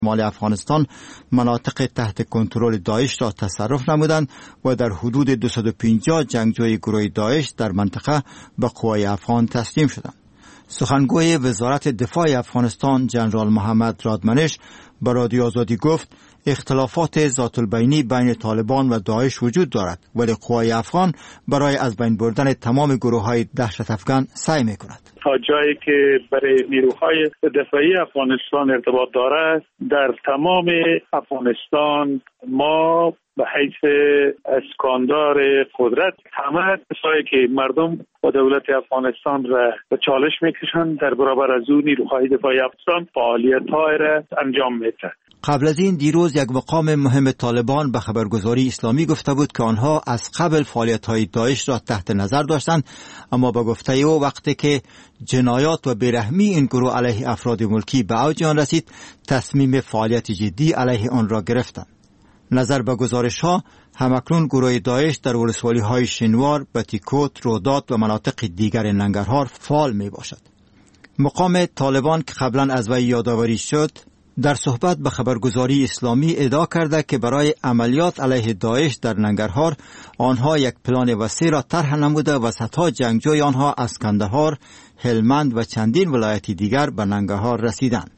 شمال افغانستان مناطق تحت کنترل داعش را تصرف نمودند و در حدود 250 جنگجوی گروه داعش در منطقه به قوای افغان تسلیم شدند. سخنگوی وزارت دفاع افغانستان جنرال محمد رادمنش به رادیو آزادی گفت اختلافات ذات البینی بین طالبان و داعش وجود دارد، ولی قوای افغان برای از بین بردن تمام گروه‌های دهشت افغان سعی می‌کند. تا جایی که برای نیروهای دفاعی افغانستان ارتباط دارد در تمام افغانستان ما به حیث اسکاندار قدرت همه کسایی که مردم و دولت افغانستان را به چالش میکشند در برابر از اون نیروهای دفاعی افغانستان فعالیت‌های را انجام میدهند. قبل از این دیروز یک مقام مهم طالبان به خبرگزاری اسلامی گفته بود که آنها از قبل فعالیت‌های داعش را تحت نظر داشتند، اما به گفته او وقتی که جنایات و بیرحمی این گروه علیه افراد ملکی به اوج آن رسید فعالیت فعالیت جدی علیه آن را گرفتند. نظر به گزارش‌ها همکنون گروه داعش در ولسوالی‌های شنوار، بتیکوت، رودات و مناطق دیگر ننگرهار فعال میباشد. مقام طالبان که قبلا از وی یادآوری شد در صحبت به خبرگزاری اسلامی ادعا کرده که برای عملیات علیه داعش در ننگرهار آنها یک پلان وسیع را طرح نموده و صدها جنگجوی آنها از کندهار، هلمند و چندین ولایت دیگر به ننگرهار رسیدند.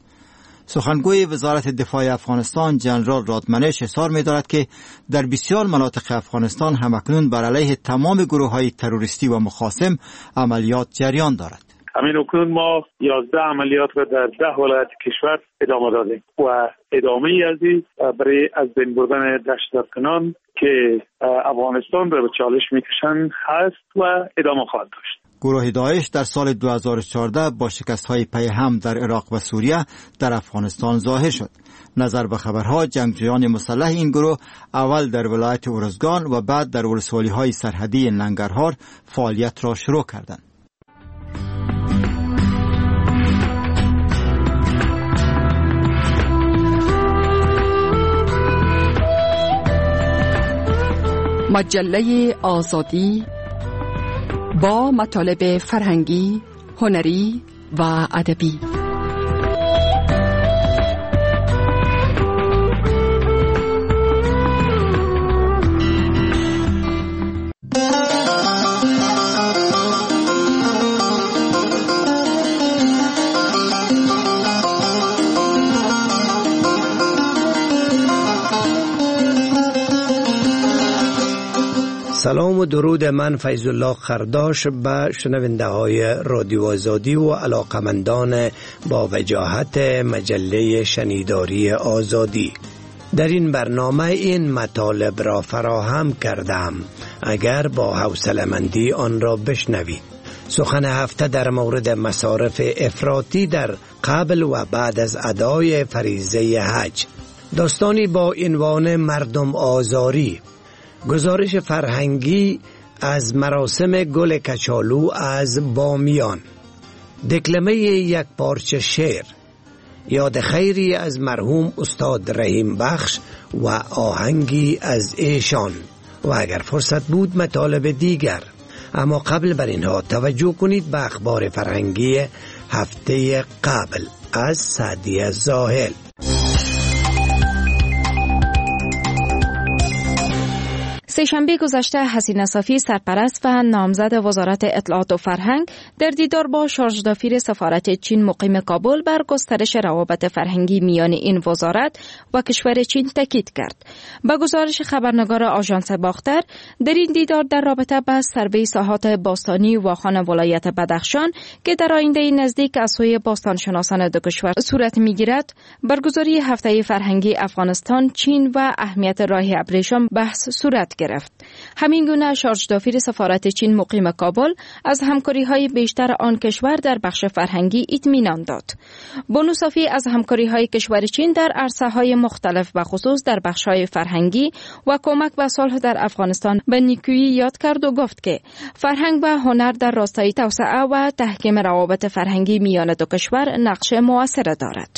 سخنگوی وزارت دفاع افغانستان جنرال رادمنش اظهار می‌دارد که در بسیار مناطق افغانستان همکنون بر علیه تمام گروه‌های تروریستی و مخاصم عملیات جریان دارد. همین اکنون ما 11 عملیات را در 10 ولایت کشور ادامه دادیم و ادامه از این برای از بین بردن دهشت‌افکنان که افغانستان را به چالش میکشند هست و ادامه خواهد داشت. گروه داعش در سال 2014 با شکست‌های پیهم در عراق و سوریه در افغانستان ظاهر شد. نظر به خبرها جنگجویان مسلح این گروه اول در ولایت ارزگان و بعد در ولسوالی‌های سرحدی ننگرهار فعالیت را شروع کردند. مجله آزادی با مطالب فرهنگی، هنری و ادبی. سلام و درود، من فیض الله خرداش به شنونده های رادیو آزادی و علاقمندان با وجاهت مجله شنیداری آزادی. در این برنامه این مطالب را فراهم کردم، اگر با حوصله‌مندی آن را بشنوید. سخن هفته در مورد مصارف افراطی در قبل و بعد از ادای فریضه حج. داستانی با عنوان مردم آزاری. گزارش فرهنگی از مراسم گل کچالو از بامیان. دکلمه یک پارچه شعر، یاد خیری از مرحوم استاد رحیم بخش و آهنگی از ایشان و اگر فرصت بود مطالب دیگر. اما قبل بر اینها توجه کنید به اخبار فرهنگی هفته قبل از سعدی زاهل. سه‌شنبه گذشته حسینه صافی سرپرست و نامزد وزارت اطلاعات و فرهنگ در دیدار با شارژ دافیر سفارت چین مقیم کابل بر گسترش روابط فرهنگی میان این وزارت و کشور چین تاکید کرد. با گزارش خبرنگار آژانس باختر، در این دیدار در رابطه با سروی ساحات باستانی واخان ولایت بدخشان که در آینده نزدیک از سوی باستانشناسان دو کشور صورت میگیرد، برگزاری هفته فرهنگی افغانستان، چین و اهمیت راه ابریشم بحث صورت گرفت. همین گونه شارژ دافیر سفارت چین مقیم کابل از همکاری‌های بیشتر آن کشور در بخش فرهنگی اطمینان داد. بانو صافی از همکاری‌های کشور چین در عرصه‌های مختلف و خصوص در بخش‌های فرهنگی و کمک به صلح در افغانستان به نیکویی یاد کرد و گفت که فرهنگ و هنر در راستای توسعه و تحکیم روابط فرهنگی میان دو کشور نقش مؤثر دارد.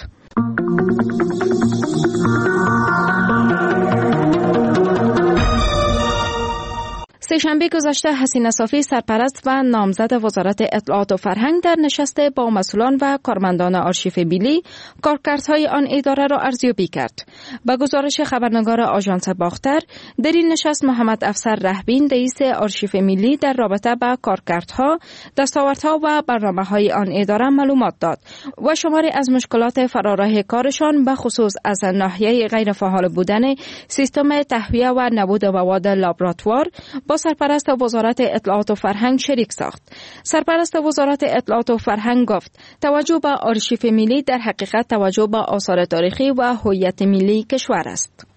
سه‌شنبه گذشته حسینه صافی سرپرست و نامزد وزارت اطلاعات و فرهنگ در نشست با مسئولان و کارمندان آرشیف ملی کارکردهای آن اداره را ارزیابی کرد. با گزارش خبرنگار آژانس باختر، در این نشست محمد افسر رهبین رئیس آرشیف ملی در رابطه با کارکردها، دستاوردها و برنامه‌های آن اداره معلومات داد و شماری از مشکلات فراراه کارشان به خصوص از ناحیه غیر فعال بودن سیستم تهویه و نبود مواد لابراتوار با سرپرست وزارت اطلاعات و فرهنگ شریک ساخت. سرپرست وزارت اطلاعات و فرهنگ گفت توجه به آرشیف ملی در حقیقت توجه به آثار تاریخی و هویت ملی کشور است.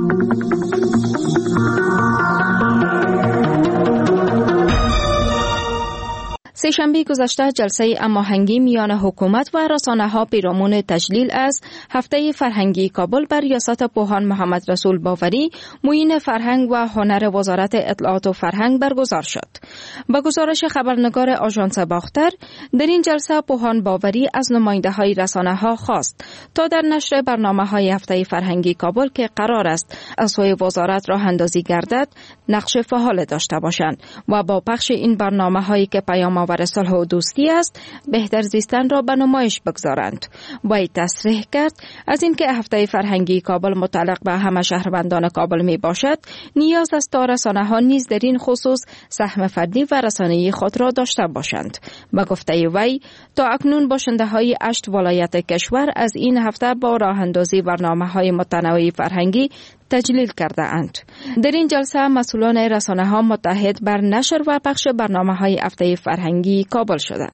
سه‌شنبه گذشته جلسه هماهنگی میان حکومت و رسانه‌ها پیرامون تجلیل از هفته فرهنگی کابل بر ریاست پوهان محمد رسول باوری معین فرهنگ و هنر وزارت اطلاعات و فرهنگ برگزار شد. با گزارش خبرنگار آژانس باختر، در این جلسه پوهان باوری از نماینده‌های رسانه‌ها خواست تا در نشر برنامه‌های هفته فرهنگی کابل که قرار است از سوی وزارت راه اندازی گردد نقش فعال داشته باشند و با پخش این برنامه‌هایی که پیام و صلح و دوستی است بهتر زیستن را به نمایش بگذارند. باید تصریح کرد از اینکه هفته فرهنگی کابل متعلق به همه شهروندان کابل می باشد، نیاز است تا رسانه‌ها نیز در این خصوص سهم فردی و رسانه‌ای خود را داشته باشند. به گفته وی تا اکنون باشنده‌های 8 ولایت کشور از این هفته با راه اندازی برنامه‌های متنوع فرهنگی تجلیل کرده اند. در این جلسه مسئولان رسانه‌ها متحد بر نشر و پخش برنامه‌های هفته فرهنگی کابل شدند.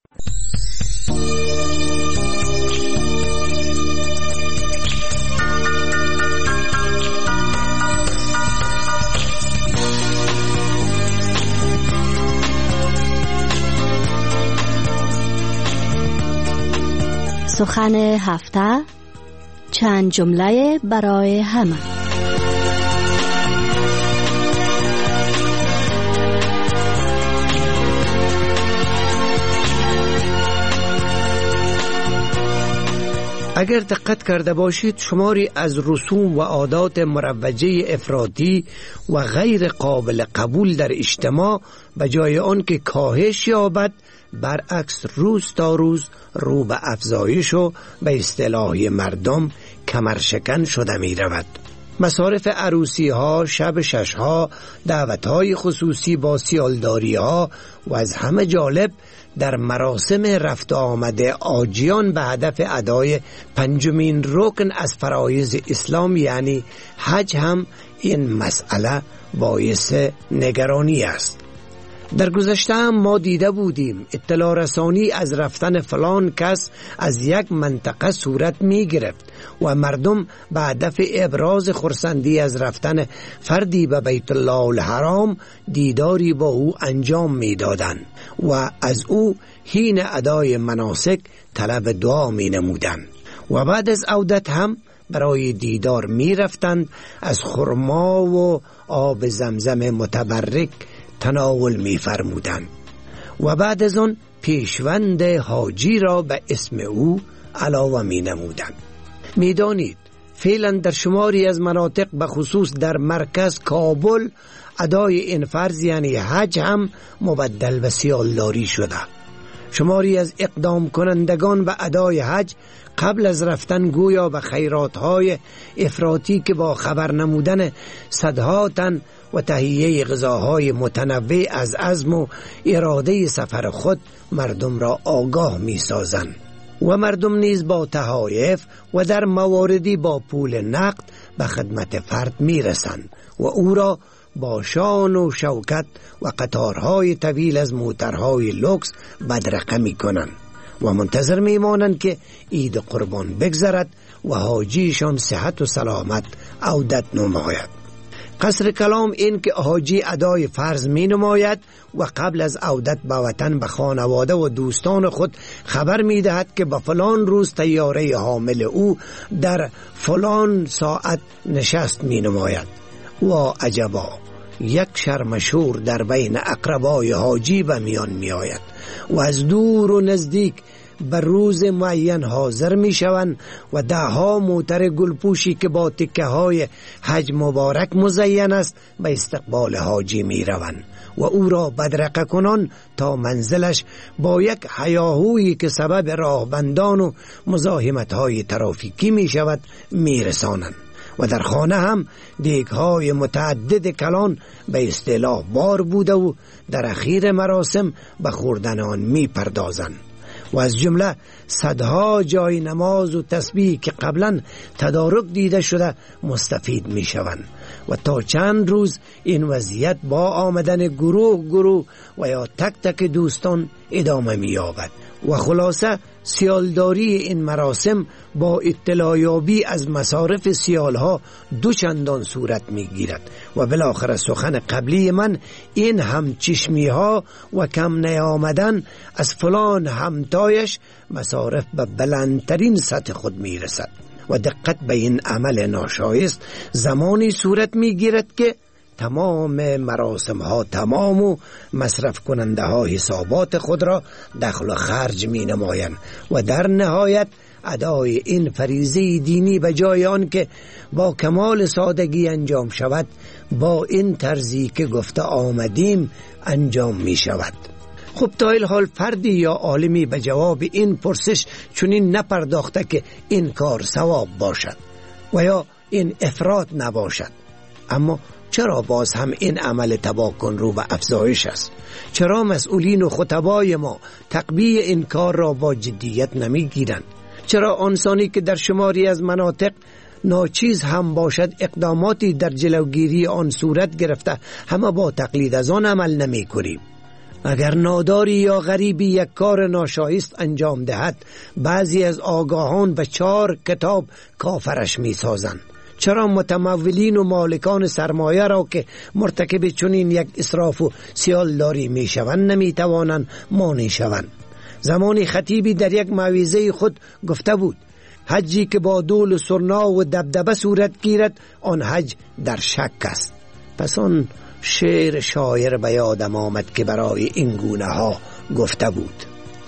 سخن هفته، چند جمله برای همه. اگر دقت کرده باشید شماری از رسوم و عادات مروجه افراطی و غیر قابل قبول در اجتماع به جای آن که کاهش یابد برعکس روز تا روز رو به افزایش و به اصطلاح مردم کمرشکن شده می رود. مصارف عروسی ها، شب شش ها، دعوت های خصوصی با سیالداری ها و از همه جالب در مراسم رفت آمد آجیان به هدف ادای 5مین رکن از فرایض اسلام یعنی حج هم این مسئله باعث نگرانی است. در گذشته هم ما دیده بودیم اطلاع رسانی از رفتن فلان کس از یک منطقه صورت می گرفت و مردم به هدف ابراز خرسندی از رفتن فردی به بیت الله الحرام دیداری با او انجام می دادند و از او حین ادای مناسک طلب دعا می نمودند و بعد از عودت هم برای دیدار می رفتند از خرما و آب زمزم متبرک تناول می فرمودند و بعد از آن پیشوند حاجی را به اسم او علاوه می نمودند. می دانید فعلا در شماری از مناطق به خصوص در مرکز کابل ادای این فرض یعنی حج هم مبدل به سیالداری شده. شماری از اقدام کنندگان به ادای حج قبل از رفتن گویا به خیراتهای افراطی که با خبر نمودن صدها تن و تهیه غذاهای متنوع از عزم و اراده سفر خود مردم را آگاه می سازند و مردم نیز با تحایف و در مواردی با پول نقد به خدمت فرد می رسند و او را با شان و شوکت و قطارهای طویل از موترهای لوکس بدرقه می کنند و منتظر می مانند که عید قربان بگذرد و حاجیشان صحت و سلامت عودت نماید. قصر کلام این که حاجی ادای فرض می نماید و قبل از عودت به وطن به خانواده و دوستان خود خبر می دهد که به فلان روز طیاره حامل او در فلان ساعت نشست می نماید. و عجبا یک شرمشور در بین اقربای حاجی به میان می آید و از دور و نزدیک بر روز معین حاضر می شوند و دهها موتر گلپوشی که با تکه های حج مبارک مزین است به استقبال حاجی می روند و او را بدرقه کنان تا منزلش با یک هیاهویی که سبب راهبندان و مزاحمت‌های ترافیکی می شود می رسانند و در خانه هم دیگ‌های متعدد کلان به اصطلاح بار بوده و در اخیر مراسم به خوردن آن می پردازند و از جمله صدها جای نماز و تسبیح که قبلا تدارک دیده شده مستفید می شوند و تا چند روز این وضعیت با آمدن گروه و یا تک تک دوستان ادامه می یابد و خلاصه سیالداری این مراسم با اطلاعیابی از مصارف سیالها دوچندان صورت می گیرد و بالاخره سخن قبلی من این همچشمی ها و کم نیامدن از فلان همتایش مصارف به بلندترین سطح خود می رسد و دقت به این عمل ناشایست زمانی صورت می گیرد که تمام مراسم ها تمام و مصرف کننده ها حسابات خود را دخل و خرج می نمایند و در نهایت ادای این فریضه دینی به جای آن که با کمال سادگی انجام شود با این طرزی که گفته آمدیم انجام می شود. خب تا این حال فردی یا عالمی به جواب این پرسش چنین نپرداخته که این کار ثواب باشد و یا این افراط نباشد. اما چرا باز هم این عمل تباکن رو به افزایش است؟ چرا مسئولین و خطبای ما تقبیح این کار را با جدیت نمی گیرند؟ چرا آنسانی که در شماری از مناطق ناچیز هم باشد اقداماتی در جلوگیری آن صورت گرفته همه با تقلید از آن عمل نمی کنیم؟ اگر ناداری یا غریبی یک کار ناشایست انجام دهد بعضی از آگاهان به 4 کتاب کافرش می سازند. چرا متمولین و مالکان سرمایه را که مرتکب چنین یک اسراف و سیالداری می شوند نمی توانند مانع شوند؟ زمانی خطیبی در یک موعظه خود گفته بود حجی که با دول و سرنا و دبدبه صورت گیرد آن حج در شک است. پس آن شعر شاعر به یادم آمد که برای این گونه ها گفته بود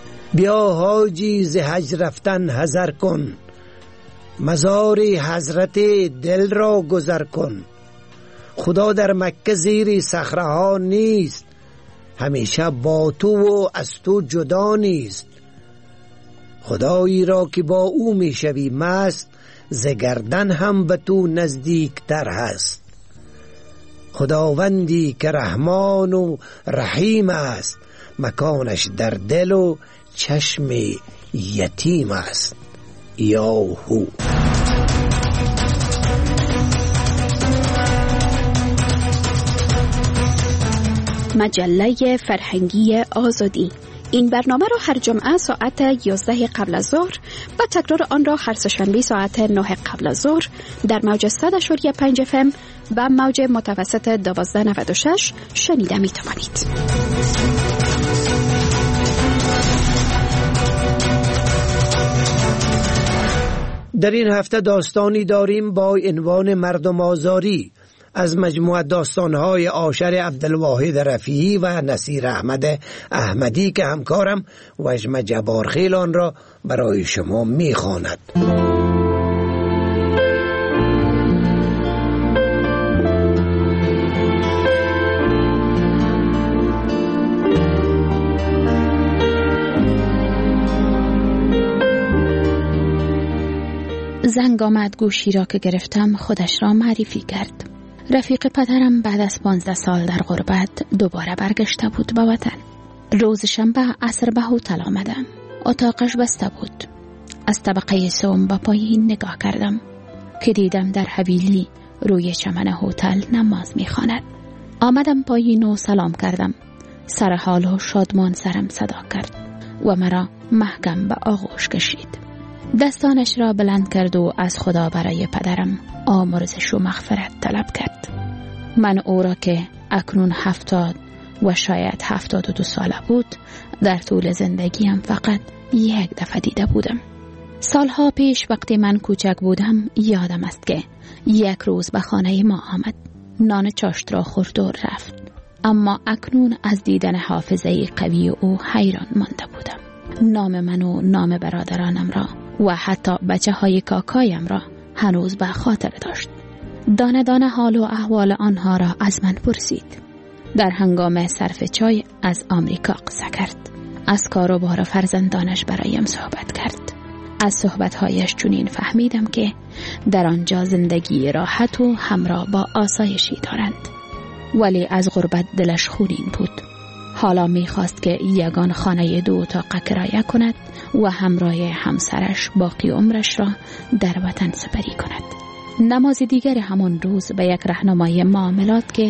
بیا حاجی ز حج رفتن حذر کن مزار حضرت دل را گذر کن خدا در مکه زیر صخره ها نیست همیشه با تو و از تو جدا نیست خدایی را که با او می شوی مست ز گردن هم به تو نزدیک تر هست خداوندی که رحمان و رحیم است مکانش در دل و چشم یتیم است یاهو. مجله فرهنگی آزادی. این برنامه را هر جمعه ساعت 11 قبل از ظهر و تکرار آن را هر سه‌شنبه ساعت 9 قبل از ظهر در موج 100.5 FM و موج متوسط 1296 شنیده می توانید. در این هفته داستانی داریم با عنوان مردم آزاری از مجموعه داستان‌های عاشر عبدالواحد رفیعی و نصیر احمد احمدی که همکارم وجم جبارخیل آن را برای شما می‌خواند. زنگ آمد، گوشی را که گرفتم خودش را معرفی کرد. رفیق پدرم بعد از 15 سال در غربت دوباره برگشته بود به وطن. روز شنبه عصر به هتل آمدم. اتاقش بسته بود. از طبقه سوم به پایین نگاه کردم که دیدم در حویلی روی چمن هتل نماز می‌خواند. آمدم پایین و سلام کردم. سر حال و شادمان سرم صدا کرد و مرا محکم به آغوش کشید. دستانش را بلند کرد و از خدا برای پدرم آمرزش و مغفرت طلب کرد. من او را که اکنون 70 و شاید 72 ساله بود در طول زندگیم فقط یک دفعه دیده بودم. سالها پیش وقتی من کوچک بودم یادم است که یک روز به خانه ما آمد. نان چاشت را خورد و رفت. اما اکنون از دیدن حافظه قوی او حیران مانده بودم. نام من و نام برادرانم را و حتی بچه های کاکایم را هنوز به خاطر داشت. دانه دانه حال و احوال آنها را از من پرسید. در هنگام صرف چای از آمریکا قصه کرد. از کار و بار فرزندانش برایم صحبت کرد. از صحبتهایش چنین فهمیدم که در آنجا زندگی راحت و همراه با آسایشی دارند. ولی از غربت دلش خونین بود. حالا می‌خواست که یگان خانه 2 اتاق کرایه کند و همراه همسرش باقی عمرش را در وطن سپری کند. نماز دیگر همان روز به یک راهنمای معاملات که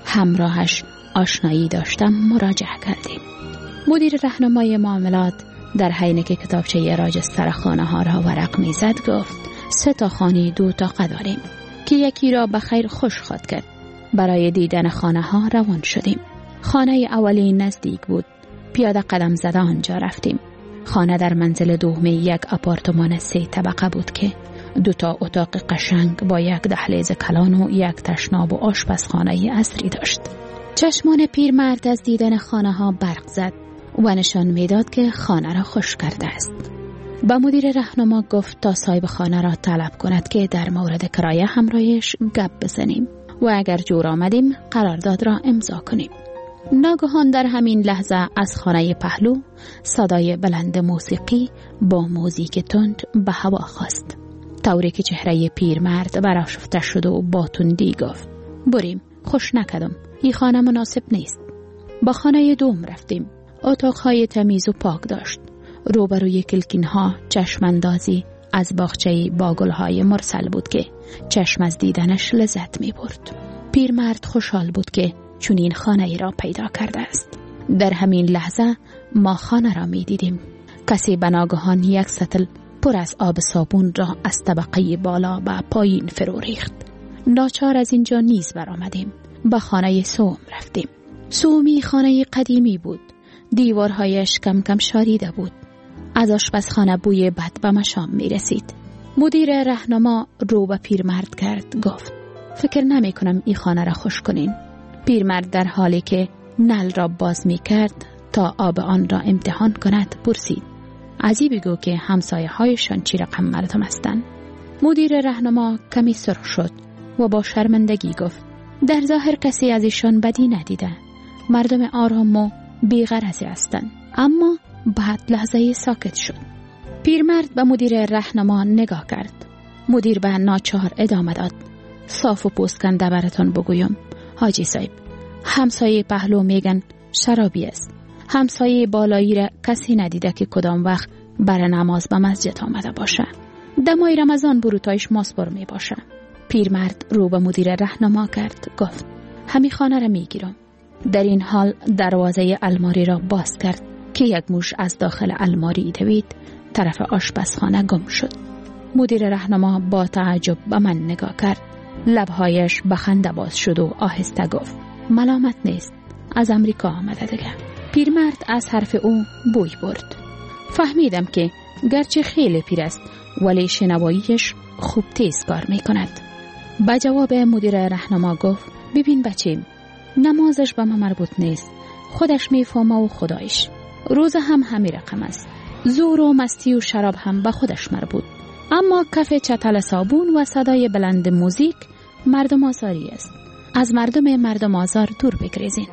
همراهش آشنایی داشتم مراجعه کردیم. مدیر راهنمای معاملات در حین که کتابچه راجستر خانه ها را ورق می‌زد گفت 3 تا خانه 2 اتاق داریم که یکی را به خیر خوش خواد کرد. برای دیدن خانه ها روان شدیم. خانه اولی نزدیک بود. پیاده قدم زده آنجا رفتیم. خانه در منزل دوم یک آپارتمان 3 طبقه بود که 2 تا اتاق قشنگ با یک دهلیز کلان و یک تشناب و آشپزخانه عصری داشت. چشمان پیرمرد از دیدن خانه ها برق زد و نشان میداد که خانه را خوش کرده است. با مدیر راهنما گفت تا صاحب خانه را طلب کند که در مورد کرایه همراهش گپ بزنیم و اگر جور آمدیم قرارداد را امضا کنیم. ناگهان در همین لحظه از خانه پهلو صدای بلند موسیقی با موزیک تند به هوا خاست، طوری که چهره پیرمرد برآشفته شد و با تندی گفت بریم، خوش نکردم، این خانه مناسب نیست. با خانه دوم رفتیم. اتاقهای تمیز و پاک داشت. روبروی کلکین‌ها چشماندازی از باغچه‌ای با گل‌های مرسل بود که چشم از دیدنش لذت می‌برد. پیرمرد خوشحال بود که چنین خانه‌ای را پیدا کرده است. در همین لحظه ما خانه را می‌دیدیم. کسی به ناگهان یک سطل پر از آب صابون را از طبقه بالا به پایین فرو ریخت. ناچار از اینجا نیز برآمدیم. به خانه سوم رفتیم. سومی خانه قدیمی بود. دیوارهایش کم کم شاریده بود. از آشپزخانه بوی بد به مشام می رسید. مدیر راهنما رو به پیرمرد کرد، گفت فکر نمی کنم این خانه را خوش کنین. پیرمرد در حالی که نل را باز می کرد تا آب آن را امتحان کند پرسید عجیبی گو که همسایه هایشان چی رقم مردم هستند. مدیر راهنما کمی سرخ شد و با شرمندگی گفت در ظاهر کسی از ایشان بدی ندیده. مردم آرام و بی‌غرضی هستند. اما بعد لحظه ساکت شد. پیرمرد به مدیر راهنما نگاه کرد. مدیر به ناچار ادامه داد صاف و پوسکنده براتون بگویم حاجی صاحب، همسایه پهلو میگن شرابی است. همسایه بالایی را کسی ندیده که کدام وقت بر نماز به مسجد آمده باشه. دمای رمضان بروتایش ماسپر می باشه. پیرمرد رو به مدیر راهنما کرد، گفت همین خانه را میگیرم. در این حال دروازه الماری را باز کرد که یک موش از داخل الماری دوید طرف آشپزخانه گم شد. مدیر راهنما با تعجب به من نگاه کرد. لبهایش به خنده باز شد و آهسته گفت ملامت نیست، از امریکا آمده دیگه. پیرمرد از حرف او بوی برد. فهمیدم که گرچه خیلی پیر است ولی شنواییش خوب تیز کار می کند. با جواب مدیر راهنما گفت ببین بچیم، نمازش به ما مربوط نیست، خودش میفهمه و خدایش. روزه هم همین رقم است. زور و مستی و شراب هم به خودش مربوط. اما کف چتل صابون و صدای بلند موزیک مردم آزاری است. از مردم آزار دور بگریزید.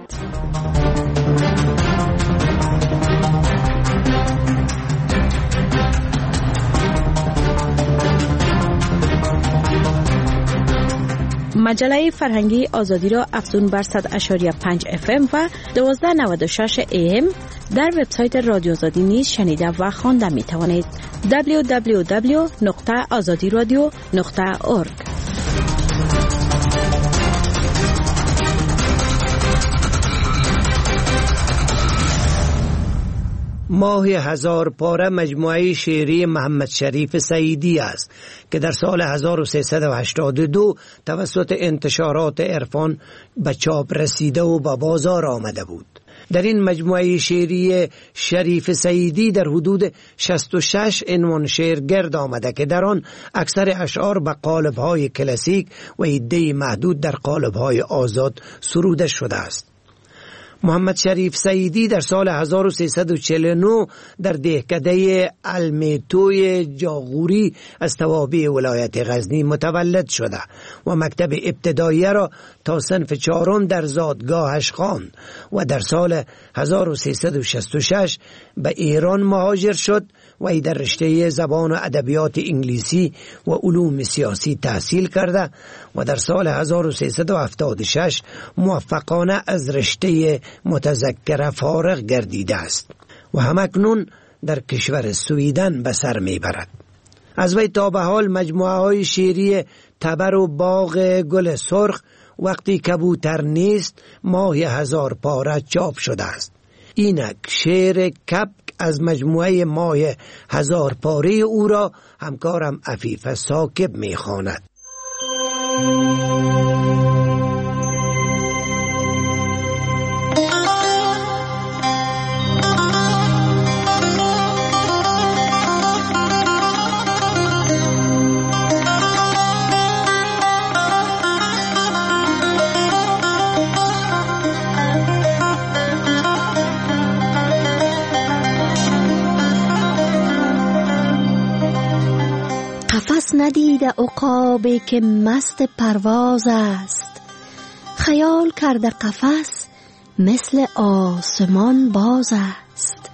مجله فرهنگی آزادی را افزون بر 100.5 FM و 1296 AM در وبسایت رادیو آزادی نیز شنیده و خوانده می توانید. www.azadiradio.org. ماه 1000 پاره مجموعه شعری محمد شریف سعیدی است که در سال 1382 توسط انتشارات عرفان به چاپ رسیده و به بازار آمده بود. در این مجموعه شعری شریف سعیدی در حدود 66 عنوان شعر گرد آمده که در آن اکثر اشعار به قالب‌های کلاسیک و عده‌ای محدود در قالب‌های آزاد سروده شده است. محمد شریف سعیدی در سال 1349 در دهکده المیتوی جاغوری از توابع ولایت غزنی متولد شده و مکتب ابتدایی را تا صنف 4 در زادگاهش خواند و در سال 1366 به ایران مهاجر شد و ای در رشته زبان و ادبیات انگلیسی و علوم سیاسی تحصیل کرده و در سال 1376 موفقانه از رشته متذکره فارغ گردیده است و همکنون در کشور سویدن به سر میبرد. از وی تا به حال مجموعه های شعری تبر و باغ گل سرخ، وقتی کبوتر نیست، ماه 1000 پاره چاپ شده است. اینک شعر کپک از مجموعه ماه 1000 پاره او را همکارم عفیف ثاقب میخواند. قفس ندیده عقابی که مست پرواز است، خیال کرده قفس مثل آسمان باز است.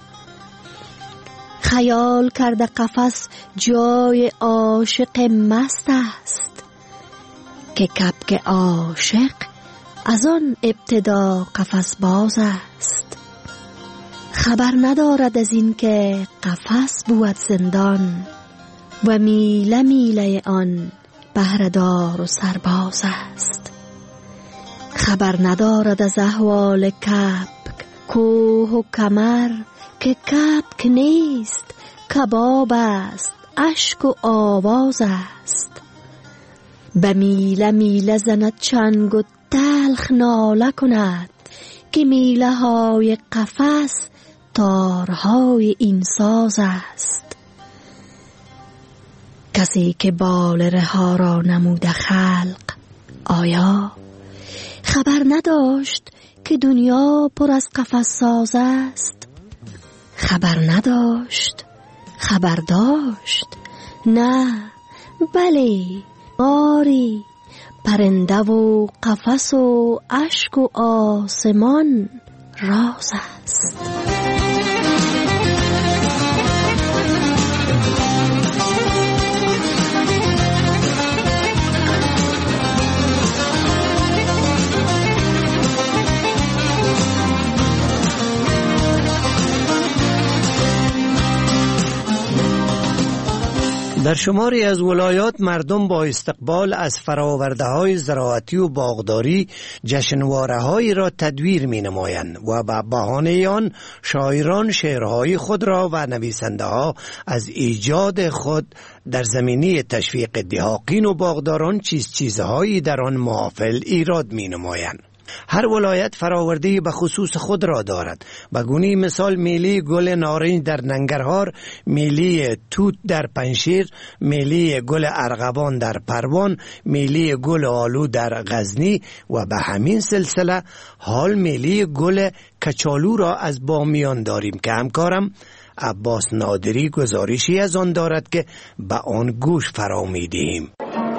خیال کرده قفس جای عاشق مست است، که کبک عاشق از آن ابتدا قفس باز است. خبر ندارد از این که قفس بود زندان، و میله میله آن بهره‌دار و سرباز است. خبر ندارد از احوال کبک کوه و کمر، که کبک نیست کباب است اشک و آواز است. به میله میله زند چنگ و تلخ ناله کند، که میله های قفس تارهای این ساز است. کسی که بالره ها را نموده خلق، آیا خبر نداشت که دنیا پر از قفس ساز است؟ خبر نداشت، خبر داشت، نه بله آری، پرنده و قفس و اشک و آسمان راز است. در شماری از ولایات مردم با استقبال از فرآورده‌های زراعتی و باغداری جشنواره‌هایی را تدویر می‌نمایند و به بهانه آن شاعران شعرهای خود را و نویسنده‌ها از ایجاد خود در زمینه تشویق دهاقین و باغداران چیزهایی در آن محافل ایراد می‌نمایند. هر ولایت فراورده به خصوص خود را دارد. به گونه مثال میلی گل نارنج در ننگرهار، میلی توت در پنشیر، میلی گل ارغوان در پروان، میلی گل آلو در غزنی و به همین سلسله حال میلی گل کچالو را از بامیان داریم که همکارم عباس نادری گزارشی از آن دارد که به آن گوش فرا می‌دهیم.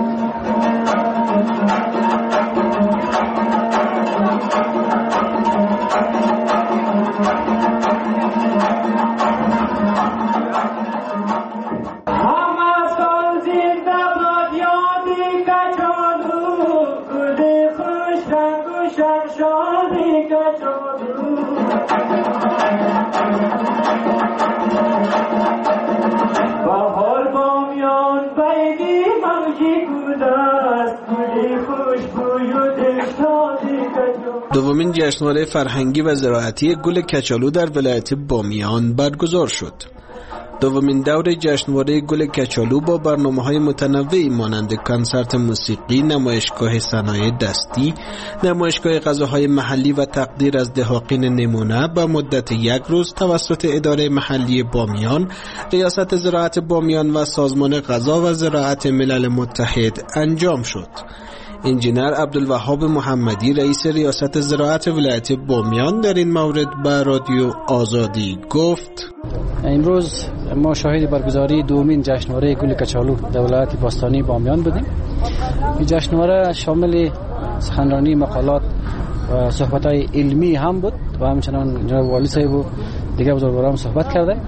دومین جشنواره فرهنگی و زراعتی گل کچالو در ولایت بامیان برگزار شد. دومین دور جشنواره گل کچالو با برنامه‌های متنوعی مانند کنسرت موسیقی، نمایشگاه صنایع دستی، نمایشگاه غذاهای محلی و تقدیر از دهاقین نمونه به مدت 1 روز توسط اداره محلی بامیان، ریاست زراعت بامیان و سازمان غذا و زراعت ملل متحد انجام شد. انجینر عبدالوهاب محمدی رئیس ریاست زراعت ولایت بامیان در این مورد به رادیو آزادی گفت: امروز ما شاهد برگزاری دومین جشنواره گل کچالو در ولایت باستانی بامیان بودیم. این جشنواره شامل سخنرانی، مقالات و صحبت‌های علمی هم بود و همچنان جناب والی صاحب و دیگر بزرگواران صحبت کرده.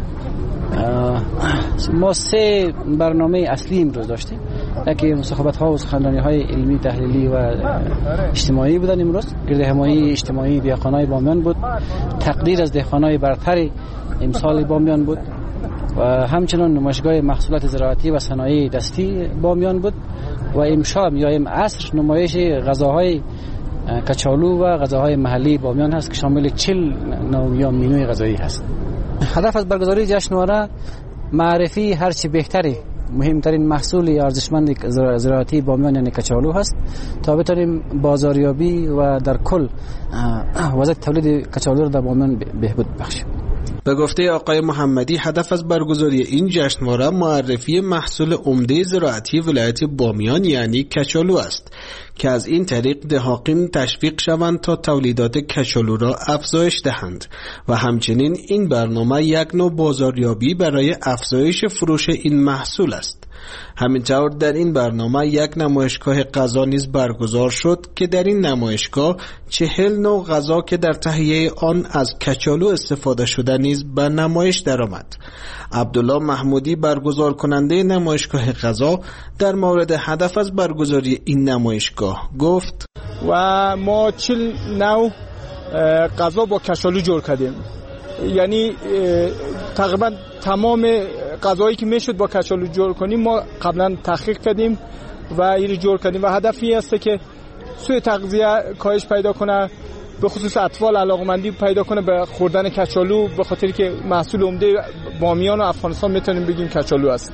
ما 3 برنامه اصلی امروز داشتیم. یکی صحبت‌ها و سخنرانی‌های علمی، تحلیلی و اجتماعی بودن. امروز گرد همایی اجتماعی دهقانای بامیان بود، تقدیر از دهقانای برتر امسال بامیان بود و همچنان نمایشگاه محصولات زراعتی و صنایع دستی بامیان بود و امشب یا عصر نمایش غذاهای کچالو و غذاهای محلی بامیان هست که شامل 40 نوع یا مینوی غذایی هست. هدف از برگزاری جشنواره معرفی هرچی بهتری مهمترین محصول ارزشمند زراعتی بامیان یعنی کچالو هست تا بتونیم بازاریابی و در کل وضعیت تولید کچالو را در بامیان بهبود بخشیم. به گفته آقای محمدی هدف از برگزاری این جشنواره معرفی محصول عمده زراعتی ولایت بامیان یعنی کچالو است که از این طریق دهقان تشویق شوند تا تولیدات کچالو را افزایش دهند و همچنین این برنامه یک نوع بازاریابی برای افزایش فروش این محصول است. همینطور در این برنامه یک نمایشگاه غذا نیز برگزار شد که در این نمایشگاه 40 نوع غذا که در تهیه آن از کچالو استفاده شده نیز به نمایش درآمد. عبدالله محمودی برگزار کننده نمایشگاه غذا در مورد هدف از برگزاری این نمایشگاه گفت: و ما 40 نوع غذا با کچالو جور کردیم، یعنی تقریبا تمام غذایی که میشد با کچالو جور کنیم ما قبلا تحقیق کردیم و این جور کردیم و هدف این است که سوء تغذیه کاهش پیدا کنه، به خصوص اطفال علاقمندی پیدا کنه به خوردن کچالو، به خاطر که محصول عمده بامیان و افغانستان میتونیم بگیم کچالو است.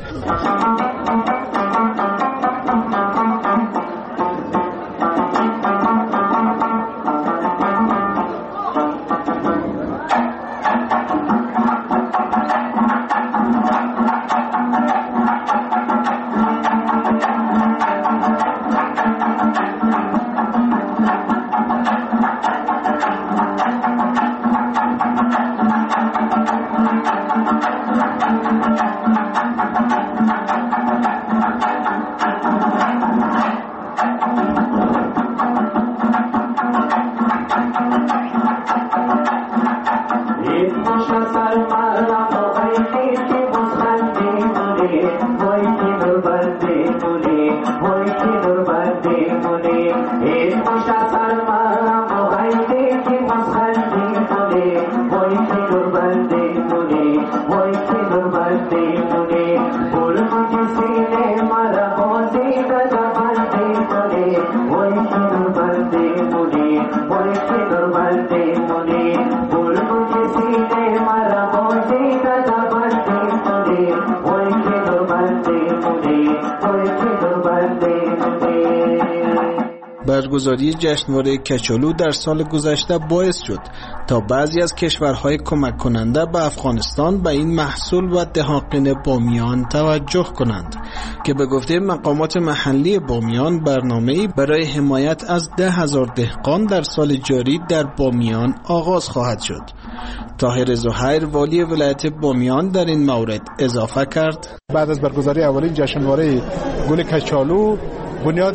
برگزاری جشنواره کچالو در سال گذشته باعث شد تا بعضی از کشورهای کمک کننده به افغانستان به این محصول و دهقان بامیان توجه کنند که به گفته مقامات محلی بامیان برنامه‌ای برای حمایت از 10,000 دهقان در سال جاری در بامیان آغاز خواهد شد. طاهر زهیر والی ولایت بامیان در این مورد اضافه کرد: بعد از برگزاری اولین جشنواره گل کچالو بنیاد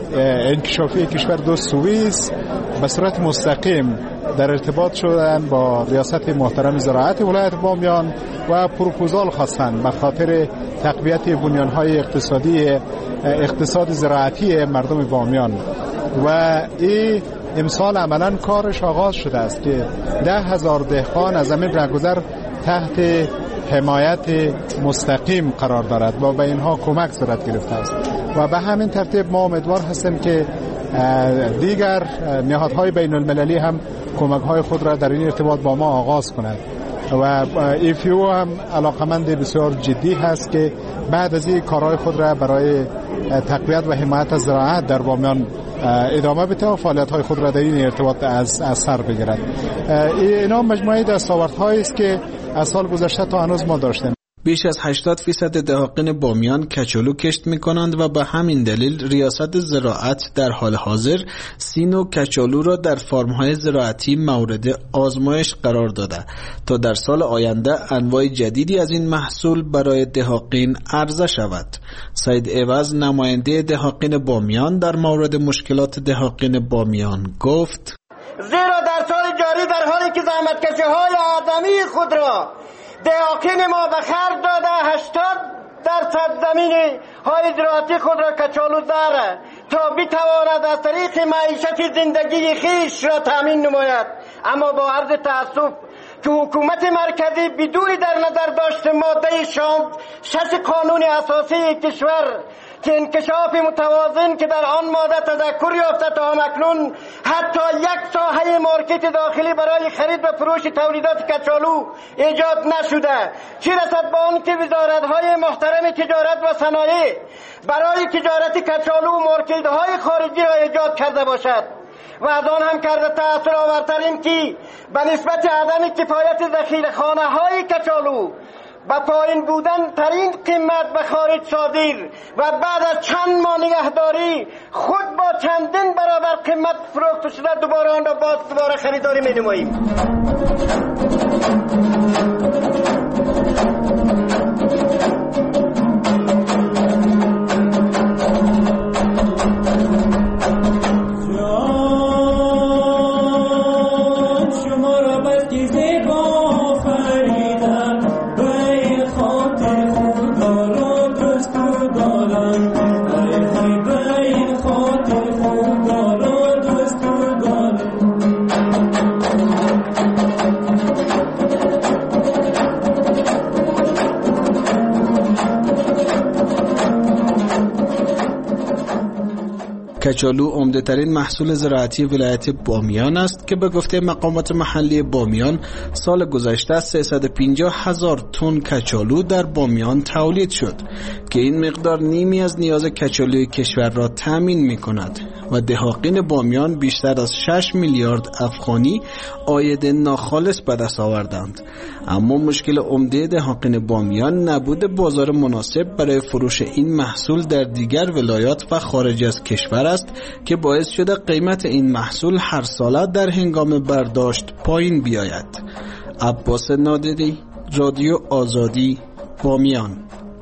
انکشافی کشور دوست سوئیس به صورت مستقیم در ارتباط شدن با ریاست محترم زراعت ولایت بامیان و پروپوزال خواستن به خاطر تقویت بنیانهای اقتصاد زراعتی مردم بامیان و این امسال عملا کارش آغاز شده است که 10,000 دهقان از زمین رهگذر تحت حمایت مستقیم قرار دارد و به اینها کمک صورت گرفته است و به همین ترتیب ما امیدوار هستیم که دیگر نهادهای بین المللی هم کمک‌های خود را در این ارتباط با ما آغاز کنند و ایفیو هم علاقمند بسیار جدی هست که بعد از این کارهای خود را برای تقویت و حمایت از زراعت در بامیان ادامه بده و فعالیت‌های خود را در این ارتباط از سر بگیرد. اینا مجموعه دستاوردهایی است که از سال گذشته تا هنوز ما داشتیم. بیش از 80% دهاقین بامیان کچالو کشت می‌کنند و به همین دلیل ریاست زراعت در حال حاضر 30 نوع کچالو را در فرم‌های زراعتی مورد آزمایش قرار داده تا در سال آینده انواع جدیدی از این محصول برای دهاقین عرضه شود. سید عوض نماینده دهاقین بامیان در مورد مشکلات دهاقین بامیان گفت: زیرا در سال جاری در حالی که زحمتکشی‌های آدمی خود را دهاقین ما به خرج داده 80% زمین های زراعتی خود را کچالو دارد تا بتواند از طریق معیشت زندگی خیش را تامین نماید، اما با عرض تأسف که حکومت مرکزی بدون در نظر داشت ماده 6 قانون اساسی کشور که انکشاف متوازن که در آن ماده تذکر یافته تا اکنون حتی یک ساحه مارکت داخلی برای خرید و فروش تولیدات کچالو ایجاد نشده، چه رسد به آن که وزارت‌های محترم تجارت و صنایع برای تجارت کچالو مارکت‌های خارجی را ایجاد کرده باشد. و از آن هم کرده تأثیر آورترین که به نسبت عدم کفایت ذخیره‌خانه‌های کچالو با پایین بودن ترین قیمت به خارج صادر و بعد از چند ماه نگهداری خود با چندین برابر قیمت فروخته شده دوباره آن را دوباره خریداری می نماییم. کچالو عمده ترین محصول زراعتی ولایت بامیان است که به گفته مقامات محلی بامیان سال گذشته 350,000 تن کچالو در بامیان تولید شد که این مقدار نیمی از نیاز کچالوی کشور را تامین می کند و دهاقین بامیان بیشتر از 6 میلیارد افغانی عاید ناخالص به دست آوردند. اما مشکل عمده دهاقین بامیان نبود بازار مناسب برای فروش این محصول در دیگر ولایات و خارج از کشور است که باعث شده قیمت این محصول هر ساله در هنگام برداشت پایین بیاید. عباس نادری، رادیو آزادی، بامیان.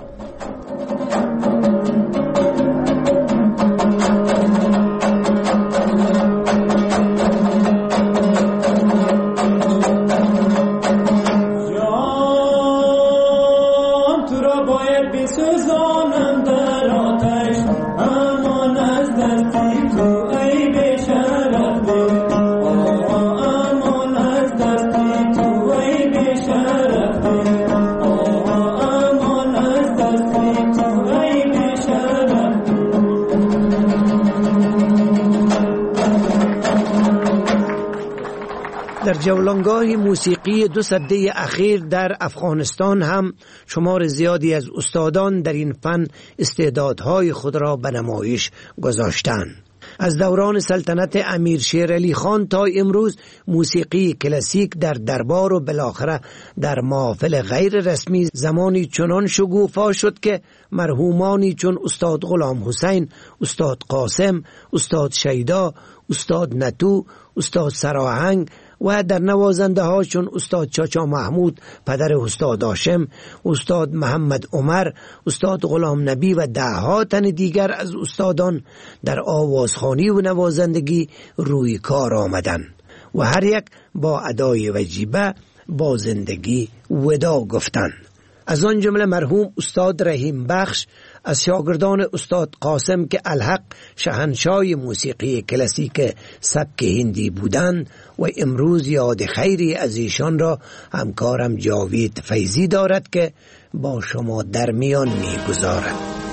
در جولانگاه موسیقی 2 سده اخیر در افغانستان هم شمار زیادی از استادان در این فن استعدادهای خود را به نمایش گذاشتند. از دوران سلطنت امیر شیر علی خان تا امروز موسیقی کلاسیک در دربار و بالاخره در محافل غیر رسمی زمانی چنان شگوفا شد که مرحومانی چون استاد غلام حسین، استاد قاسم، استاد شیدا، استاد نتو، استاد سراهنگ و در نوازنده ها چون استاد چاچا محمود پدر استاد هاشم، استاد محمد عمر، استاد غلام نبی و دهها تن دیگر از استادان در آوازخوانی و نوازندگی روی کار آمدند و هر یک با ادای وجیبه با زندگی ودا گفتند. از آن جمله مرحوم استاد رحیم بخش از شاگردان استاد قاسم که الحق شاهنشاه موسیقی کلاسیک سبک هندی بودند و امروز یاد خیری از ایشان را همکارم جاوید فیضی دارد که با شما در میان می‌گذارد.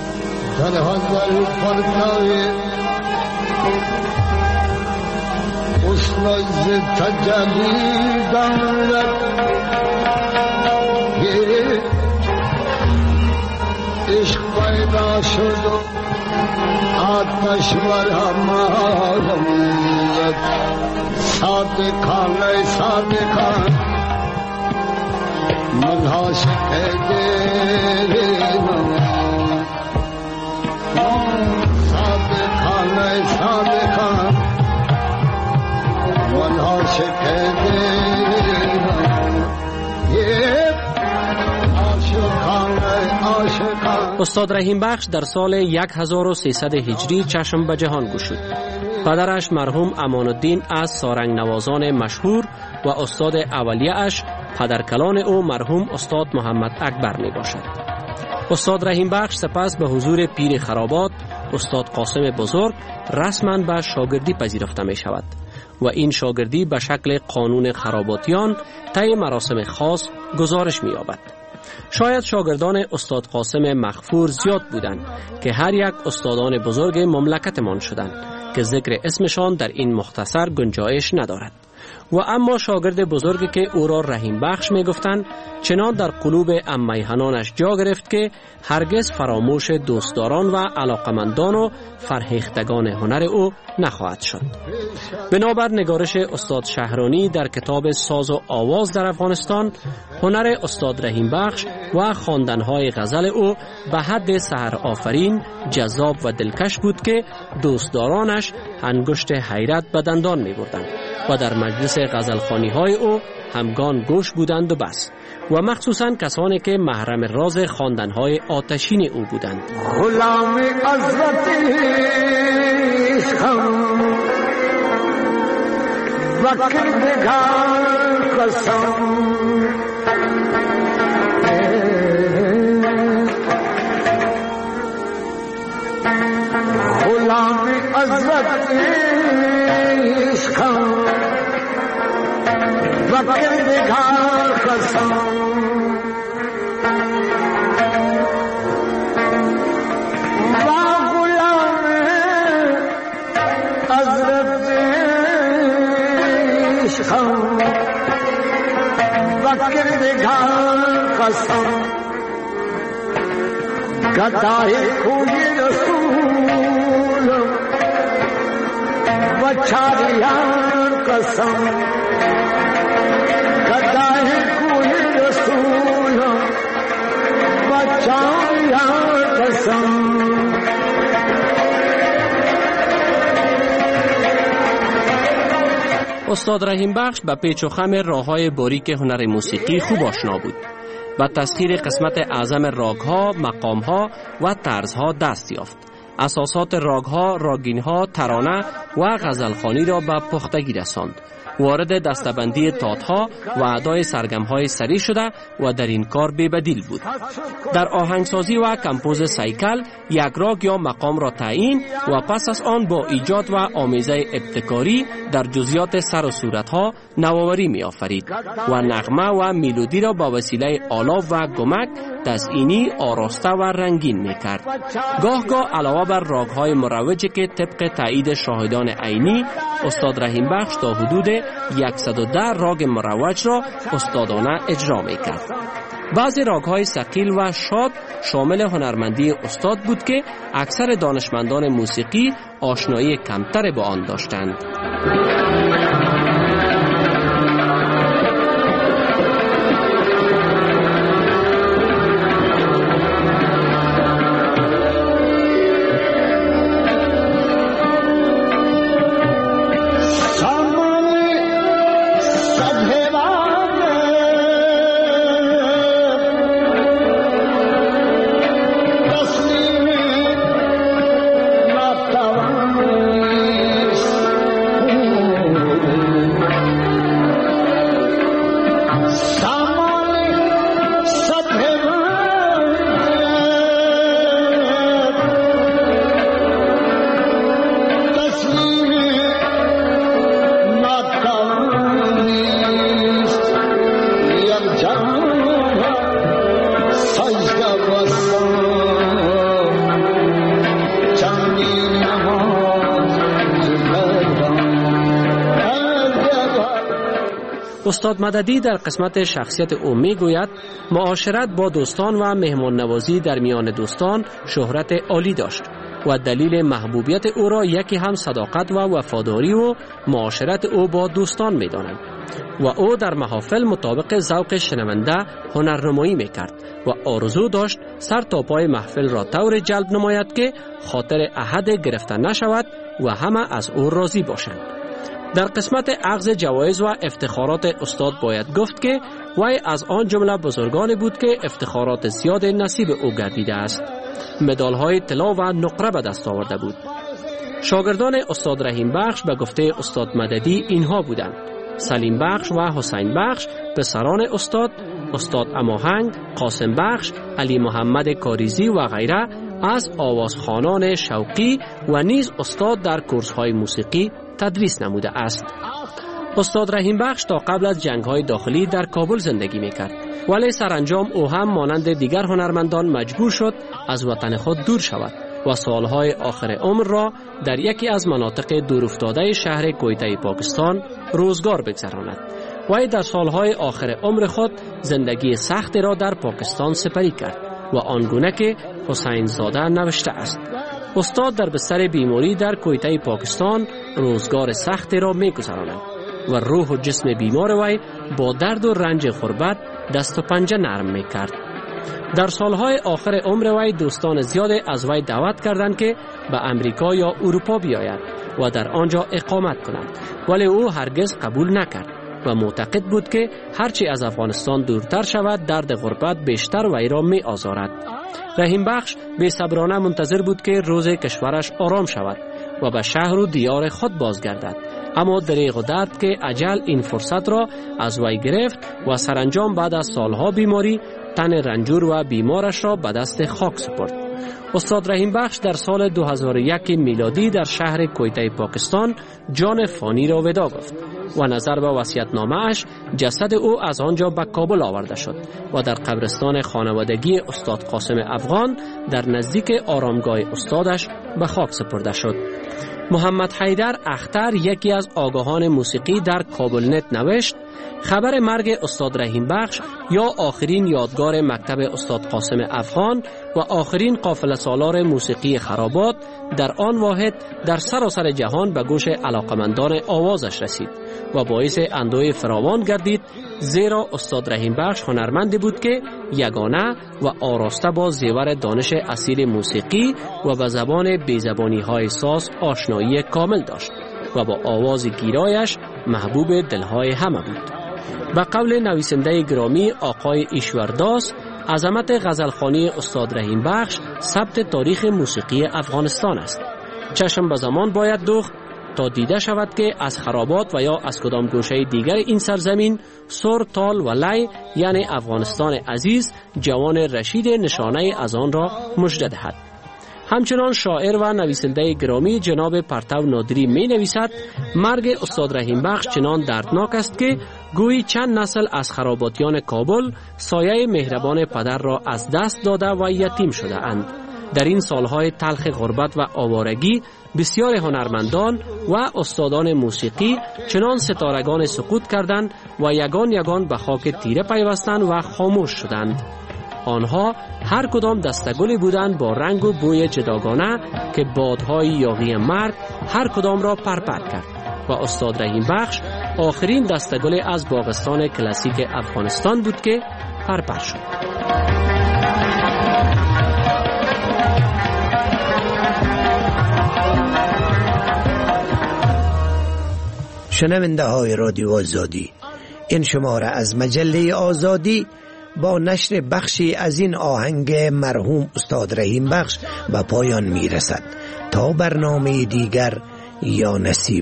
عشق پیدا شد و آتش بر همایت صادقان ای صادقان من عاشق دلم صادقانه صادقان من عاشق دلم استاد رحیم بخش در سال 1300 هجری چشم به جهان گشود. پدرش مرحوم امان الدین از سارنگ نوازان مشهور و استاد اولیه اش پدرکلان او مرحوم استاد محمد اکبر می باشد. استاد رحیم بخش سپس به حضور پیر خرابات استاد قاسم بزرگ رسما به شاگردی پذیرفته می شود و این شاگردی به شکل قانون خراباتیان طی مراسم خاص گزارش می یابد. شاید شاگردان استاد قاسم مغفور زیاد بودند که هر یک استادان بزرگ مملکتمان شدند که ذکر اسمشان در این مختصر گنجایش ندارد. و اما شاگرد بزرگی که او را رحیم بخش می گفتند چنان در قلوب اممیهنانش جا گرفت که هرگز فراموش دوستداران و علاقمندان و فرهیختگان هنر او نخواهد شد. بنابر نگارش استاد شهرانی در کتاب ساز و آواز در افغانستان، هنر استاد رحیم بخش و خواندن‌های غزل او به حد سحر آفرین، جذاب و دلکش بود که دوستدارانش انگشت حیرت به دندان می بردند و در مجلس غزلخوانی‌های او همگان گوش بودند و بس، و مخصوصاً کسانی که محرم راز خواندن‌های آتشین او بودند. غلام حضرت عشقم و کردگار قسم غلام حضرت عشقم و کردگار قسم گدای کوی رسول و چاریان قسم گدای کوی رسول و چاریان قسم. استاد رحیم بخش به پیچ و خم راه‌های باریک هنر موسیقی خوب آشنا بود. با تسخیر قسمت اعظم راگ‌ها، مقام‌ها و طرزها دست یافت. اساسات راگ‌ها، راگین‌ها، ترانه و غزلخوانی را به پختگی رساند. وارد دستبندی تات‌ها و ادای سرگم‌های سری شده و در این کار بی‌بدیل بود. در آهنگسازی و کمپوز سیکل یک راگ یا مقام را تعیین و پس از آن با ایجاد و آمیزه ابتکاری در جزئیات سر و صورت‌ها نوآوری می‌آفرید و نغمه و میلودی را با وسیله آلاف و گمک تزئینی آراسته و رنگین می‌کرد. گاه علاوه بر راگ‌های مروجی که طبق تایید شاهدان عینی، استاد رحیم بخش تا حدود 110 راگ مروج را استادانه اجرا می‌کرد. بعضی راگ‌های ثقیل و شاد شامل هنرمندی استاد بود که اکثر دانشمندان موسیقی آشنایی کمتر با آن داشتند. استاد مددی در قسمت شخصیت او می گوید معاشرت با دوستان و مهمان نوازی در میان دوستان شهرت عالی داشت و دلیل محبوبیت او را یکی هم صداقت و وفاداری و معاشرت او با دوستان می دانند. و او در محافل مطابق ذوق شنونده هنرنمایی میکرد و آرزو داشت سر تا پای محفل را طور جلب نماید که خاطر احد گرفته نشود و همه از او راضی باشند. در قسمت اخذ جوایز و افتخارات استاد باید گفت که وی از آن جمله بزرگانی بود که افتخارات زیاد نصیب او گردیده است. مدال‌های طلا و نقره به دست آورده بود. شاگردان استاد رحیم بخش به گفته استاد مددی اینها بودند: سلیم بخش و حسین بخش، پسران استاد اماهنگ، قاسم بخش، علی محمد کاریزی و غیره از آوازخوانان شوقی و نیز استاد در کورس‌های موسیقی تدریس نموده است. استاد رحیم بخش تا قبل از جنگ‌های داخلی در کابل زندگی می‌کرد، ولی سرانجام او هم مانند دیگر هنرمندان مجبور شد از وطن خود دور شود و سالهای آخر عمر را در یکی از مناطق دورافتاده شهر کویته پاکستان روزگار بگذراند. وی در سالهای آخر عمر خود زندگی سختی را در پاکستان سپری کرد و آنگونه که حسین زاده نوشته است: استاد در بستر بیماری در کویته پاکستان روزگار سختی را می‌گذراند و روح و جسم بیمار وی با درد و رنج غربت دست و پنجه نرم می‌کرد. در سالهای آخر عمر وی دوستان زیاد از وی دعوت کردند که به امریکا یا اروپا بیاید و در آنجا اقامت کند، ولی او هرگز قبول نکرد و معتقد بود که هرچی از افغانستان دورتر شود درد غربت بیشتر وی را می آزارد. رحیم بخش بی‌صبرانه منتظر بود که روز کشورش آرام شود و به شهر و دیار خود بازگردد، اما دریغ و درد که اجل این فرصت را از وی گرفت و سرانجام بعد از سالها بیماری تن رنجور و بیمارش را به دست خاک سپرد. استاد رحیم بخش در سال 2001 میلادی در شهر کویته پاکستان جان فانی را وداع گفت و نظر به وصیت‌نامه اش جسد او از آنجا به کابل آورده شد و در قبرستان خانوادگی استاد قاسم افغان در نزدیک آرامگاه استادش به خاک سپرده شد. محمد حیدر اختر، یکی از آگاهان موسیقی در کابل نت، نوشت: خبر مرگ استاد رحیم بخش یا آخرین یادگار مکتب استاد قاسم افغان و آخرین قافله سالار موسیقی خرابات در آن واحد در سراسر جهان به گوش علاقمندان آوازش رسید و باعث اندوه فراوان گردید، زیرا استاد رحیم بخش هنرمندی بود که یگانه و آراسته با زیور دانش اصیل موسیقی و به زبان بیزبانی های ساز آشنایی کامل داشت و با آواز گیرایش محبوب دلهای همه بود. به قول نویسنده گرامی آقای ایشورداس، عظمت غزلخوانی استاد رحیم بخش ثبت تاریخ موسیقی افغانستان است. چشم به زمان باید دوخت تا دیده شود که از خرابات و یا از کدام گوشه دیگر این سرزمین سر، تال و لای یعنی افغانستان عزیز جوان رشید نشانه از آن را مژده دهد. همچنان شاعر و نویسنده گرامی جناب پرتو نادری می نویسد: مرگ استاد رحیم بخش چنان دردناک است که گویی چند نسل از خراباتیان کابل سایه مهربان پدر را از دست داده و یتیم شده اند. در این سالهای تلخ غربت و آوارگی بسیار هنرمندان و استادان موسیقی چنان ستارگان سقوط کردند و یگان یگان به خاک تیره پیوستند و خاموش شدند. آنها هر کدام دستگلی بودند با رنگ و بوی جداگانه که بادهای یاغی مرگ هر کدام را پرپر کرد و استاد رحیم بخش آخرین دستگل از باغستان کلاسیک افغانستان بود که پرپر شد. شنونده های رادیو آزادی، این شماره از مجله آزادی با نشر بخشی از این آهنگ مرحوم استاد رحیم بخش به پایان می رسد. تا برنامه دیگر، یا نصیب.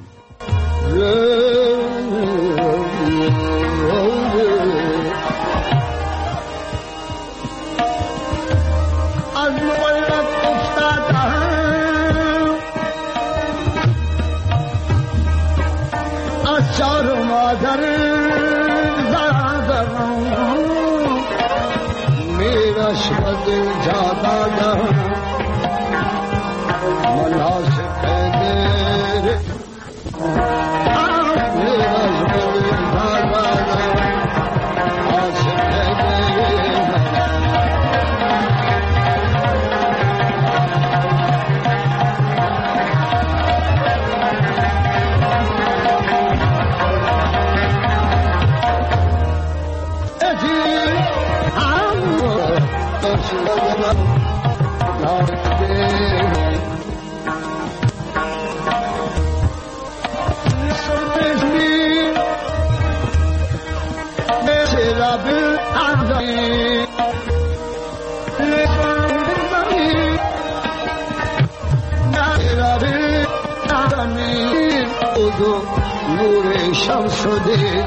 نور شمس شده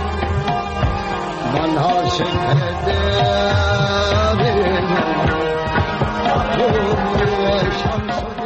منها شکده نور شمس شده